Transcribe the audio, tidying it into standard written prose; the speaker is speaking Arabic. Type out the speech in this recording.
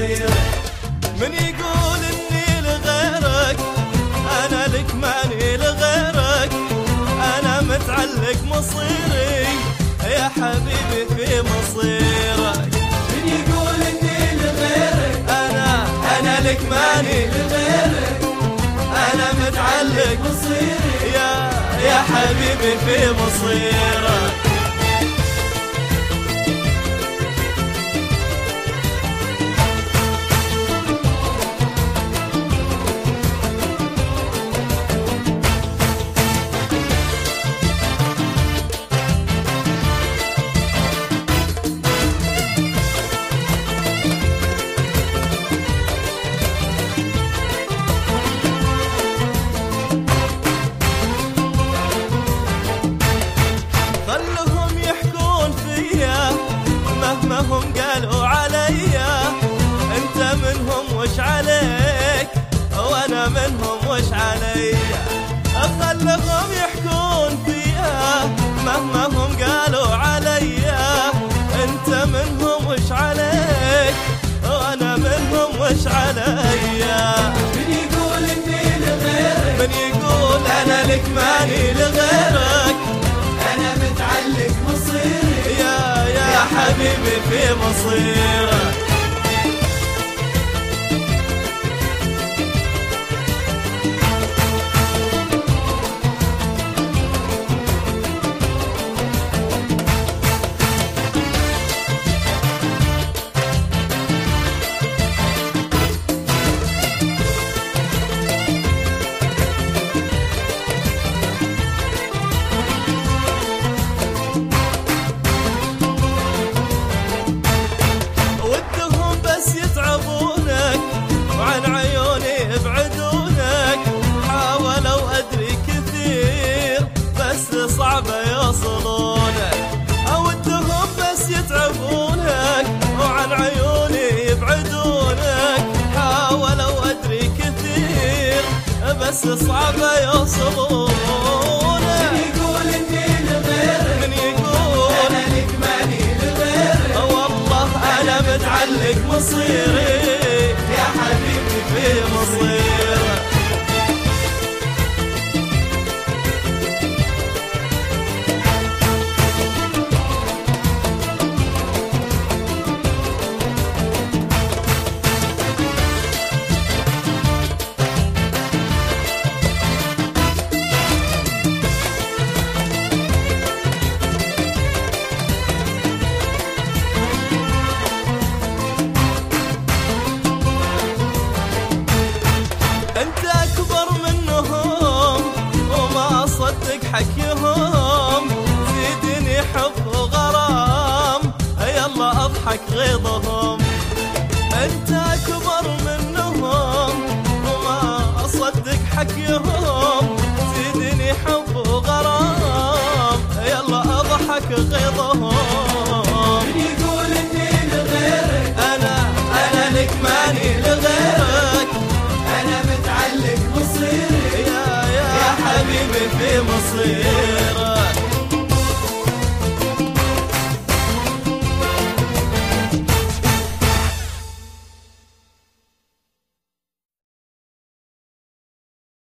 مصيرك. من يقول اني لغيرك انا لك ماني لغيرك، انا متعلق مصيري يا حبيبي في مصيرك. من يقول اني لغيرك انا لك ماني لغيرك، انا متعلق مصيري يا حبيبي في مصيرك. خلهم يحكون فيا مهما هم قالوا عليا، انت منهم وش عليك وانا منهم وش عليا. خلهم يحكون فيا مهما هم قالوا عليا، انت منهم وش عليك وانا منهم وش عليا. من يقول اني لغيرك من يقول انا لك ماني لغيرك، انا متعلق مصيري يا حبيبي في مصيرك. ودهم بس يتعبونك وعن عيوني يبعدونك، حاولوا ادري كثير بس صعبة يوصلونك. ودهم بس يتعبونك وعن عيوني يبعدونك، حاولوا ادري كثير بس صعبة يوصلونك. من يقول اني لغيرك من يقول انا لك ماني لغيرك، والله انا متعلق مصيري يا حبيبي في مصيرك. انت اكبر منهم وما اصدق حكيهم، زيدني حب وغرام يلا اضحك غيظهم. انت اكبر منهم وما اصدق حكيهم، زيدني حب وغرام يلا اضحك غيظهم. من يقول اني لغيرك انا لك ماني لغيرك، انا متعلق مصيري يا حبيبي في مصيرك.